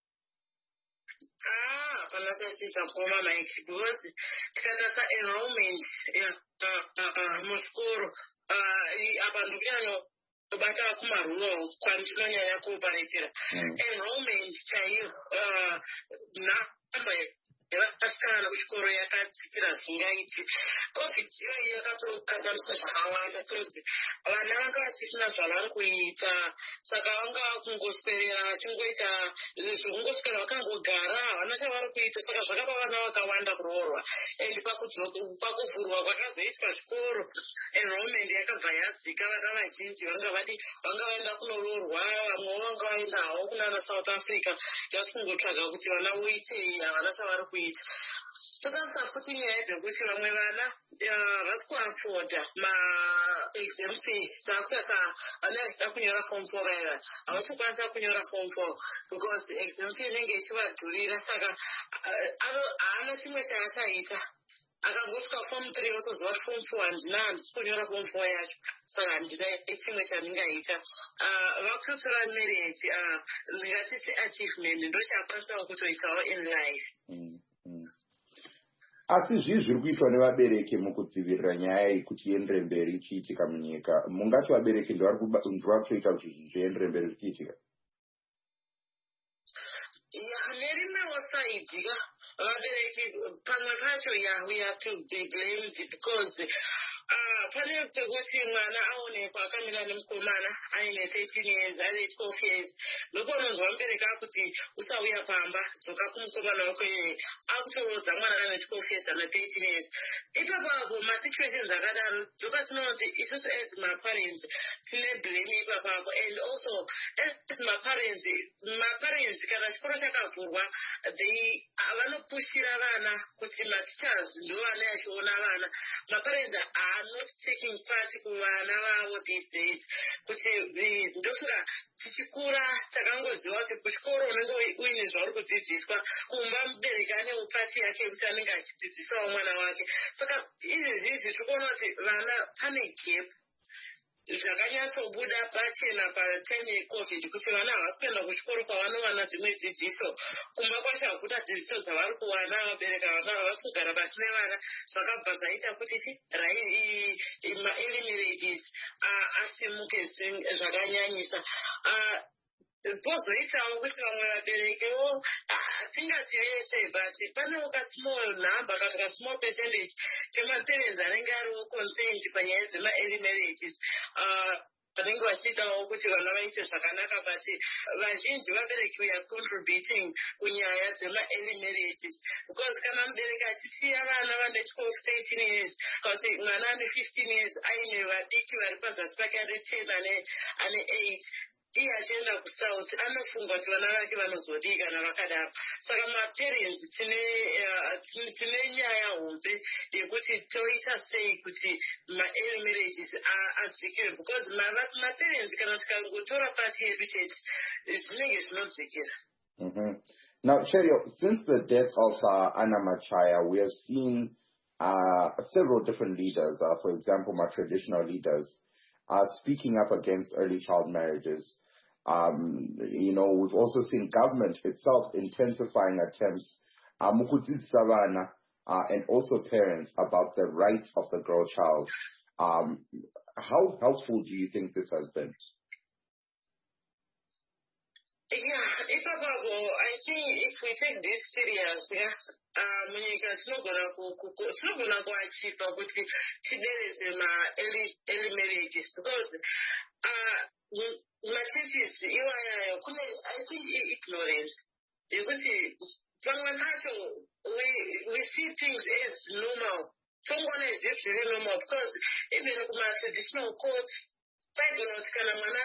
Because tikatasa enrollment muchikoro abantu kunyanya kubata kumarural kwandinonyanya kuoparetera enrollment chaiyo namba yavasikana kuchikoro yakadzikira zvingaiti. COVID iyo yakatokazamisa zvakawanda because vana vanga vasisina zvavari kuita, saka vanga vakungoswerera vachingoita zvekungoswera vakangogara havana chavari kuita, saka zvakapa vana vakawanda kuroorwa. And pakuvhurwa kwakazoitwa zvikoro enrollment yakabva yadzika, vana vazhinji vanga vaenda kunoroorwa, vamwe vanga vaenda havo kunana South Africa just kungotsvaga kuti vana voitei, havana chavari kuita. Totarisa futi nyaya dzekuti vamwe vana havasi kuafoda ma-exam fees. Takutarisa vana vachida kunyora form 4 vaya havasi kukwanisa kunyora form 4 because exam fee inenge ichivadhurira, saka haana chimwe chaachaita. Akangosvika form 3 otozova form 4 handisi kunyora form 4 yacho, saka handina chimwe chandingaita. Vakutotora marriage ndingati se-achievement ndochakwanisawo kutoitawo in life. Asi zviri kuitwa nevabereki mukudzivirira nyaya yekuti iendere mberi ichiitika munyika, mungati vabereki ndivari kutoita kuti zvinhu zviendere mberi zvichiitika? Nerimwewo saidi vabereki pamwe pacho we have to be blamed because pane pekuti mwana aonekwa akamira nemukomana aine 13 years aine 12 years, ndipo unonzwa mubereki akuti usauya pamba dzoka kumukomana wako iye akutorodza mwana ane 12 years ana 13 years. Ipapapo masituations akadaro dzoka tinoti isusu as maparents tine blame ipapapo. And also as maparents kana chikoro chakavhurwa vanopushira vana kuti mateachers ndo vana achiona vana. Maparents are not taking part kuvana vavo these days. Kuti ndosvika tichikura takangoziva kuti kuchikoro unenge uine zvauri kudzidziswa, kumba mubereki ane upati yake kuti anenge achidzidzisawo mwana wake. Saka izvizvi tikuona kuti vana pane gap zvakanyatsobuda pachena patime yeCovid kuti vana havasi kuenda kuchikoro kwavanowana dzimwe dzidziso. Kumba kwacho hakuta dzidziso dzavari kuwana, vabereka vana havasi kugara pasi nevana, zvakabva zvaita kuti ma-early marriages asimuke zvakanyanyisa. Pozoitawo kuti vamwe vaberekiwo hatingati vese but panewo kasmall number kana kasmall percentage kemaparents anenge ariwo concerned panyaya dzema-early marriages. Vanenge vachiitawo kuti vana vaite zvakanaka, but vazhinji vabereki we are contributing kunyaya dzema-early marriages because kana mubereki achisiya vana vane 12-13 years kuti mwana ane 15 years aine vadiki vari pazasi pake ane 10 ane 8, iye achienda kusouth anofunga kuti vana vake vanozodii kana vakadaro. Saka maparents tine nyaya hombe yekuti toita sei kuti ma-early marriages adzikire because maparents kana tikangotora pati yedu chete zvinenge zvinodzikira. Now, Cherio, since the death of Anna Machaya, we have seen several different leaders, for example, my traditional leaders, speaking up against early child marriages. We've also seen government itself intensifying attempts and also parents about the rights of the girl child. How helpful do you think this has been? Yeah, I think if we take this serious, it's not gonna go achieve early marriages because I think ignorance. We see things as normal. Someone is just really normal because even in my traditional courts, I don't know,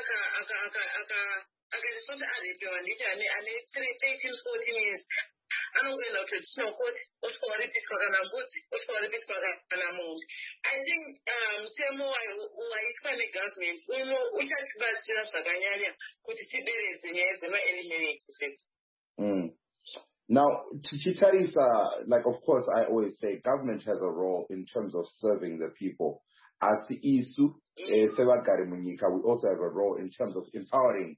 akazisoti aripiwa nditi ane 13, 14 years anokuenda traditional court osvika waripiswa kana mbudzi osvika waripiswa kana munhu. I think mutemo waiswa negovernment uchatibatsira zvakanyanya kuti tideredze nyaya dzema-early marriages. Now, Chitarisa, like of course I always say, government has a role in terms of serving the people. As isu sevagari munyika, we also have a role in terms of empowering.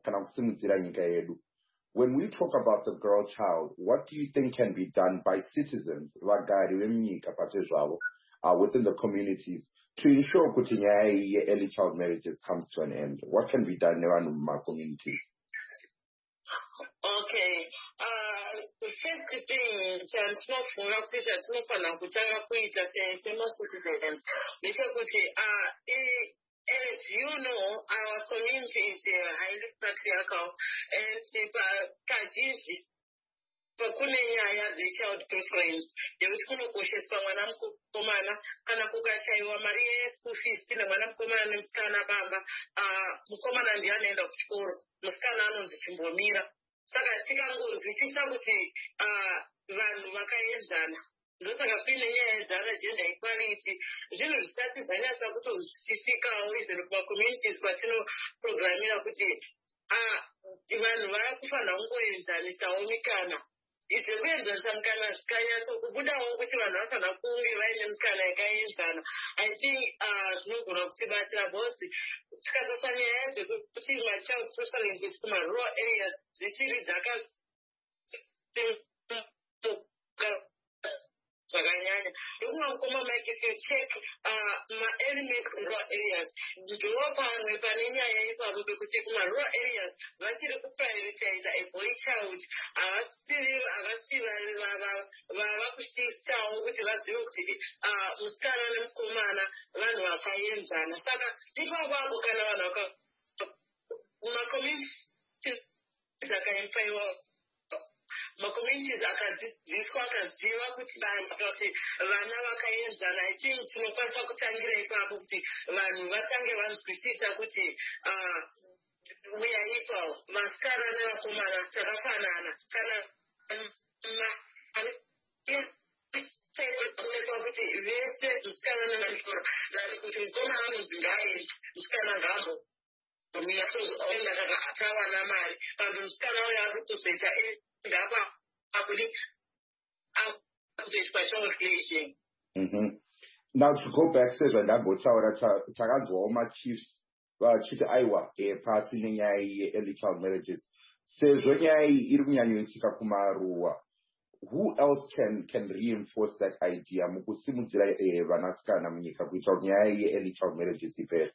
When we talk about the girl child, what do you think can be done by citizens within the communities to ensure that early child marriages comes to an end? What can be done in our communities? Okay. The first thing as you know, our community is highly patriarchal, and kazhinji pakune nyaya dzechild preference yekuti kunokosheswa mwana mukomana kana kukashaiwa mari yeschool fees kune mwana mukomana nemusikana bamba mukomana ndiye anoenda kuchikoro, musikana anonzi chimbomira. Saka tikangonzwisisa kuti vanhu vakaenzana ndosaka kuine nyaya dzana gender equality zvinhu zvisati zvanyatsa kutozwisisikawo izvo kumacommunities kwatinoprogramira kuti vanhu varakufanira kungoenzanisawo mikana. Izvo kuenzanisa mikana zvikanyatso kubudawo kuti vanhu vafanira kunge vaine mikana yakaenzana. I think zvinogona kutibatsira bhosi tikasasa nyaya dzekuti machild preferences kumarural areas dzichiri zvakanyanya ndokunga mukoma mike if you check ma-early rural areas ndo pamwe pane nyaya ipapo pekuti kuma-rural areas vachiri kuprioritize a boy child havasi vava kushitawo kuti vazive kuti musikana nemukomana vanhu vakaenzana. Saka ipapapo kana vanhu macommunities akaempaiwa macommunities akadzidziswa akaziva kuti vana vakaenzana. I think tinokwanisa kutangira ipapo kuti vanhu vatange vanzwisisa kuti we are equal, vasikana nevakomana takafanana. Kana kuti vese musikana nevakomana kuti mukomana anonzi ngaaenzi musikana ngaambo oenda kakaatawana mari vanhu musikana uyo ari kuzoita Now to go back sezvandagotaura takanzwawo machiefs vachiti aiwa pasi nenyaya ye-early child marriages sezvo nyaya iyi iri kunyanyoitika kumaruwa, who else can reinforce that idea mukusimudzira vanasikana munyika kuitira kuti nyaya ye-early child marriages ipere?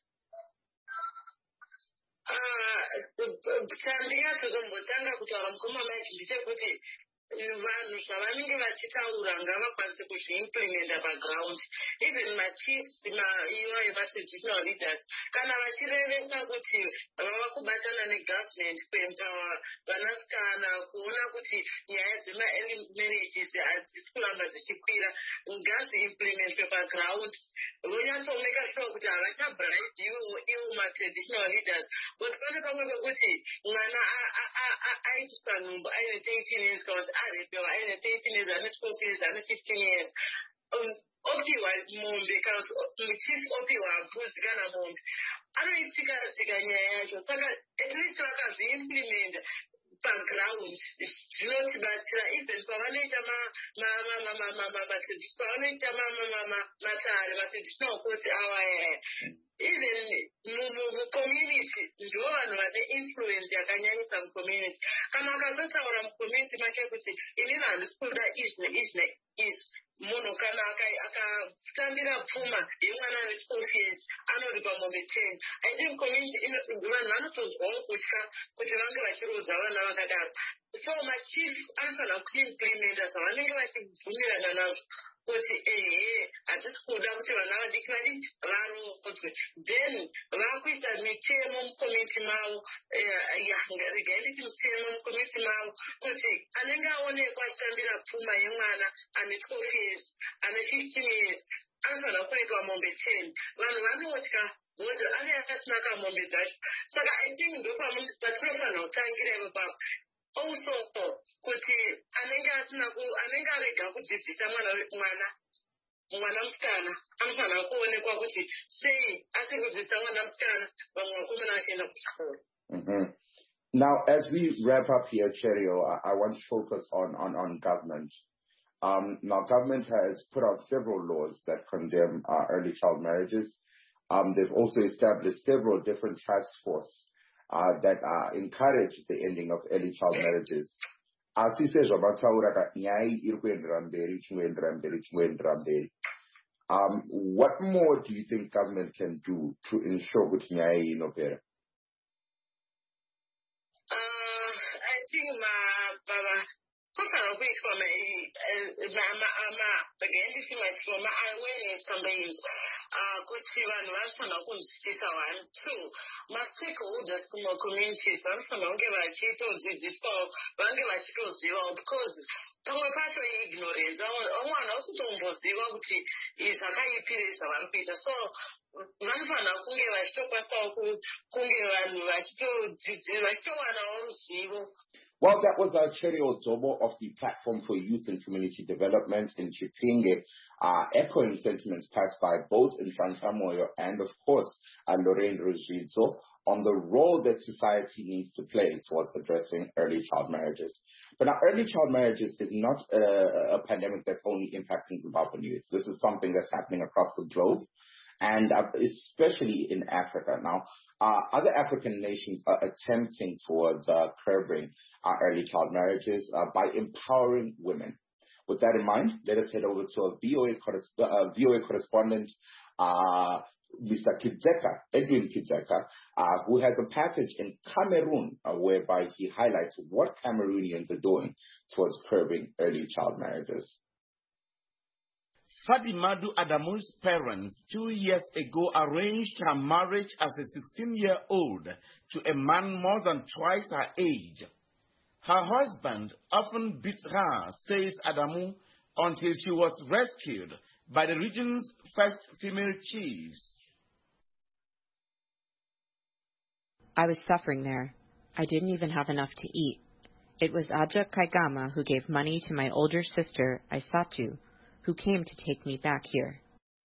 Chandingatozombotange kutaura mukoma mike ndechekuti vanhu zvavanenge vachitaura ngavakwanise kuzviimplementa paground. Even machiefs iwayo matraditional leaders kana vachirevesa kuti vava kubatana negovernment kuempower vanasikana kuona kuti nyaya dzema-early marriages hadzisi kuramba dzichikwira ngazviimplementwe paground. Vonyatsomeka sure kuti havachabribe ivo matraditional leaders kuti pane pamwe pekuti mwana aitiswa nhumbu aine 13 years kana kuti arepewa aine 13 years ane 12 years ane 15 years opiwa mombe kana muchief opiwa bvudzi kana mombe anoitsika nyaya yacho. Saka at least vakazviimplementa paground zvinotibatsira even pavanoita pavanoita matare matraditional court awaya even mucommunity kuti ndivo vanhu vane influence yakanyanyisa mucommunity. Kana akazotaura mucommunity make kuti inini handisi kuda izvi neizvi neizvi, munhu kana akatambira pfuma yemwana we12 years anoripa mombe 10. I think community vanhu vanotozwawo kutya kuti vange vachirodza vana vakadaro. So machief anofanira kuimplementa zvavanenge vachibvumirana nazvo kuti hatisi kuda kuti vana vadiki varodzwe. Then vakuisa mitemo mucommunity mavo, regai nditi mitemo mucommunity mavo kuti anenge aonekwa achitambira pfuma yemwana ane 12 years ane 15 years anofanira kurekwa mombe 10. Vanhu vanotya ngozi ane akasina kamombe dzacho. Saka I think ndopatinofanira kutangira ipapo. Also kuti anenge arega kudzidzisa mwana musikana anofanira kuonekwa kuti sei asi kudzidzisa mwana musikana vamwe vakomana vachienda kuchikoro. Now, as we wrap up here, Cherio, I want to focus on government. Now, government has put out several laws that condemn early child marriages. They've also established several different task forces that encourage the ending of early child marriages. What more do you think government can do to ensure that nyai inopera? I think kufanira kuitwa awareness campaigns kuti vanhu vanofanira kunzwisisa. 1, 2, ma-stakeholders kuma-communities vanofanira kunge vachitodzidziswawo, vange vachitozivawo, because pamwe pacho ignorance, vamwe vanhu vasutomboziva kuti zvakaipiri zvavari kuita. So vanofanira kunge vachitokwanisawo kunge vanhu vachitowanawo ruzivo. Well, that was Cherio Zobo of the Platform for Youth and Community Development in Chipinge, echoing sentiments passed by both Nhlanhla Moyo and, of course, Lorraine Rosrizzo on the role that society needs to play towards addressing early child marriages. But now, early child marriages is not a pandemic that's only impacting Zimbabwean youth. This is something that's happening across the globe, and especially in Africa. Now, other African nations are attempting towards curbing early child marriages by empowering women. With that in mind, let us head over to a VOA correspondent, Mr. Edwin Kidzeka, who has a package in Cameroon whereby he highlights what Cameroonians are doing towards curbing early child marriages. Fadimadu Adamu's parents 2 years ago arranged her marriage as a 16-year-old to a man more than twice her age. Her husband often beat her, says Adamu, until she was rescued by the region's first female chiefs. I was suffering there. I didn't even have enough to eat. It was Aja Kaigama who gave money to my older sister, Aisatu, who came to take me back here.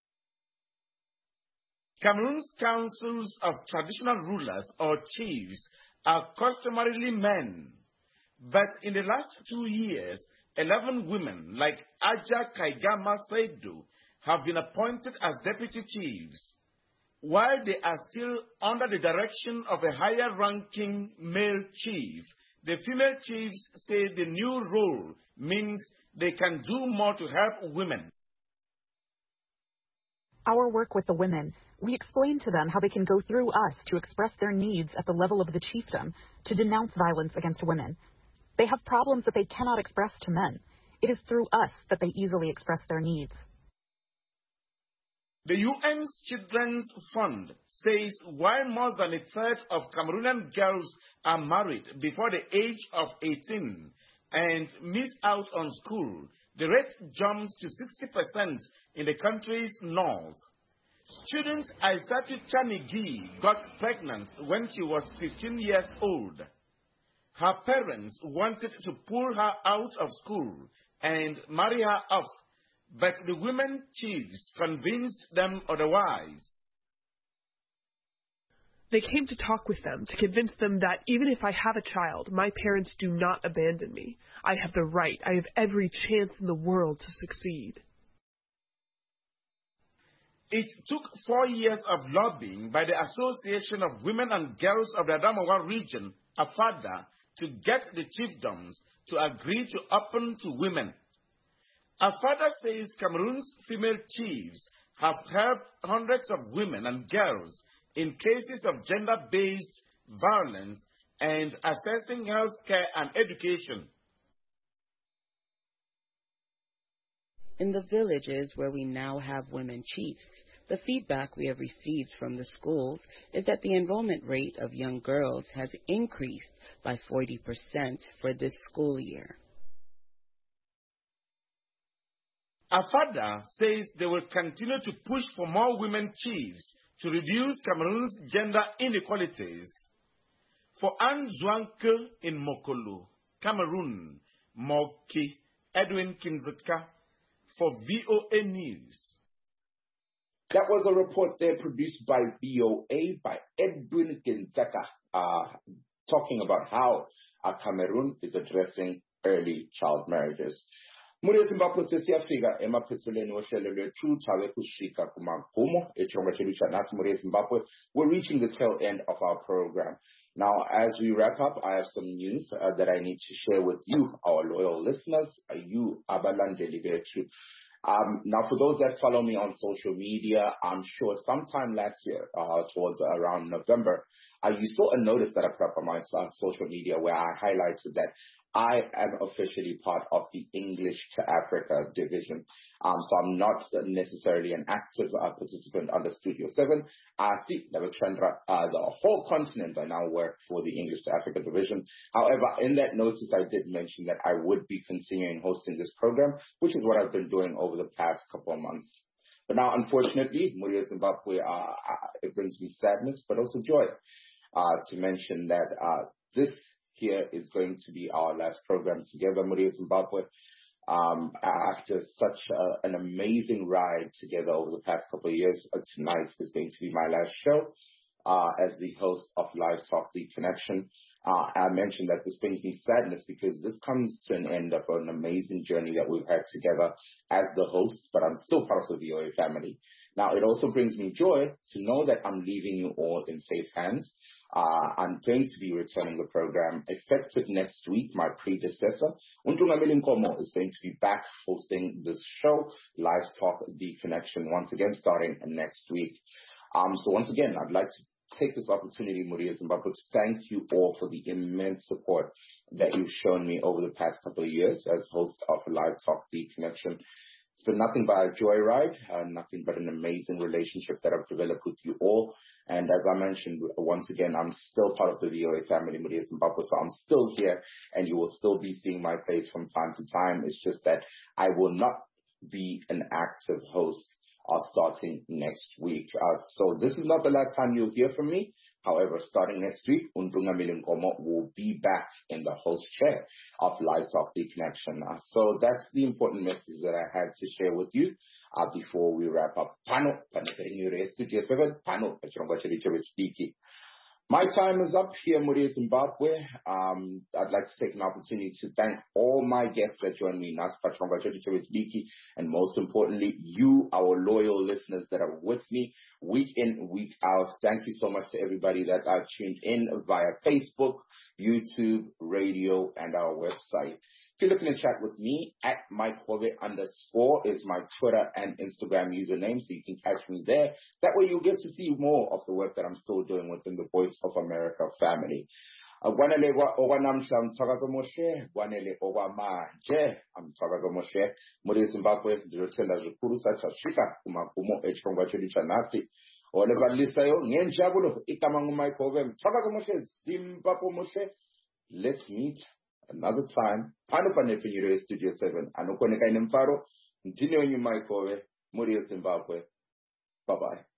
Cameroon's councils of traditional rulers or chiefs are customarily men. But in the last 2 years, 11 women like Aja Kaigama Saidu have been appointed as deputy chiefs. While they are still under the direction of a higher-ranking male chief, the female chiefs say the new role means they can do more to help women. Our work with the women, we explain to them how they can go through us to express their needs at the level of the chiefdom, to denounce violence against women. They have problems that they cannot express to men. It is through us that they easily express their needs. The UN's Children's Fund says while more than a third of Cameroonian girls are married before the age of 18 and miss out on school, the rate jumps to 60% in the country's north. Student Aisatu Chanigi got pregnant when she was 15 years old. Her parents wanted to pull her out of school and marry her off, but the women chiefs convinced them otherwise. They came to talk with them to convince them that even if I have a child, my parents do not abandon me. I have the right, I have every chance in the world to succeed. It took 4 years of lobbying by the Association of Women and Girls of the Adamawa region, AFADA, to get the chiefdoms to agree to open to women. AFADA says Cameroon's female chiefs have helped hundreds of women and girls in cases of gender-based violence and accessing health care and education. In the villages where we now have women chiefs, the feedback we have received from the schools is that the enrollment rate of young girls has increased by 40% for this school year. AFADA says they will continue to push for more women chiefs to reduce Cameroon's gender inequalities. For Anne Zwanke in Mokolo, Cameroon, Moki, Edwin Kinzuka, for VOA News. That was a report there produced by VOA by Edwin Kinzuka, talking about how Cameroon is addressing early child marriages. Muri Zimbabwe sesiyafika emaphethelweni wohlelo lwethu thawe kushika kumagumo echonga chedu cha nasi muri Zimbabwe. We're reaching the tail end of our program. Now, as we wrap up, I have some news that I need to share with you, our loyal listeners, you abalandeli bethu. Now, for those that follow me on social media, I'm sure sometime last year, towards around November, you saw a notice that I put up on my social media where I highlighted that I am officially part of the English to Africa division. So I'm not necessarily an active participant under Studio 7. See, the whole continent I now work for the English to Africa division. However, in that notice, I did mention that I would be continuing hosting this program, which is what I've been doing over the past couple of months. But now, unfortunately, Muri Zimbabwe, it brings me sadness, but also joy to mention that this here is going to be our last program together, Muri Zimbabwe. After such an amazing ride together over the past couple of years, tonight is going to be my last show as the host of Live Talk, The Connection. I mentioned that this brings me sadness because this comes to an end of an amazing journey that we've had together as the host, but I'm still part of the VOA family. Now, it also brings me joy to know that I'm leaving you all in safe hands. I'm going to be returning the program effective next week. My predecessor, Untungameli Nkomo, is going to be back hosting this show, Live Talk, The Connection, once again starting next week. So once again, I'd like to take this opportunity, Muri Zimbabwe, to thank you all for the immense support that you've shown me over the past couple of years as host of Live Talk, The Connection. It's been nothing but a joyride, nothing but an amazing relationship that I've developed with you all. And as I mentioned, once again, I'm still part of the VOA family, Muri Zimbabwe, so I'm still here, and you will still be seeing my face from time to time. It's just that I will not be an active host starting next week. So this is not the last time you'll hear from me. However, starting next week, Untungameli Nkomo will be back in the host chair of Live Talk, The Connection. So that's the important message that I had to share with you before we wrap up. My time is up here, Muri Zimbabwe. I'd like to take an opportunity to thank all my guests that joined me, and most importantly, you, our loyal listeners that are with me week in, week out. Thank you so much to everybody that tuned in via Facebook, YouTube, radio, and our website. If you're looking to chat with me, at MikeHove_ is my Twitter and Instagram username, so you can catch me there. That way you'll get to see more of the work that I'm still doing within the Voice of America family. Gwanele okwanamhla mthakazo moshe, gwanele okwamanje amthakazo moshe. Muri Zimbabwe ndizothenda zikhulu sathashika kumagumo echongwa chedu chanasi. Olevalisayo ngenjabulo igama nguMikeHove mthakazo moshe Zimbabwe moshe. Let's meet another time. Pano panefinyiro Studio 7. Anokoneka inemfaro. Ndine wenyu MikeHove, Muri Zimbabwe. Bye-bye.